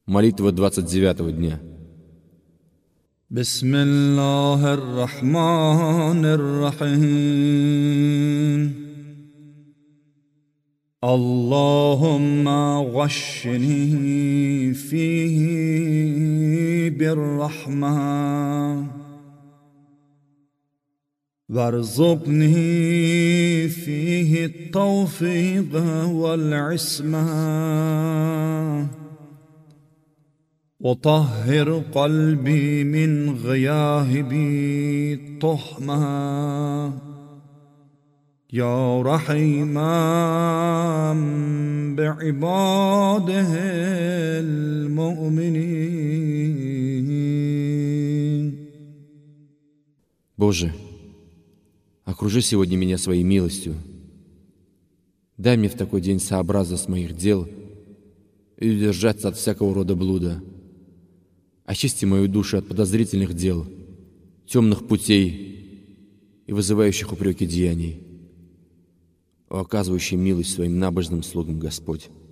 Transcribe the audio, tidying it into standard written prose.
Молитва 29-го дня. بسم الله الرحمن الرحيم اللهم غشني فيه بالرحمة وارزقني فيه التوفيق والعصمة وطهر قلبي من غياهب الطهمة يا رحيما بعباده المؤمنين. Боже, окружи сегодня меня своей милостью. Дай мне в такой день сообразность моих дел и удержаться от всякого рода блуда. Очисти мою душу от подозрительных дел, темных путей и вызывающих упреки деяний. О, оказывающий милость своим набожным слугам Господь!